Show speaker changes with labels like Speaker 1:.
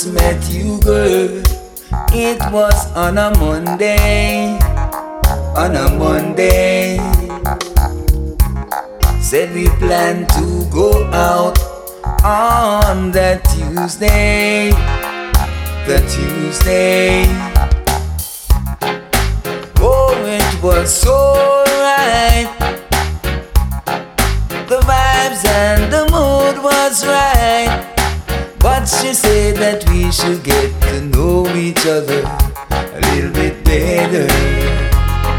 Speaker 1: first met you, girl, it was on a Monday. On a Monday, said we plan to go out on that Tuesday. The Tuesday. Oh, it was so right. The vibes and the mood was right. But she said that we should get to know each other a little bit better.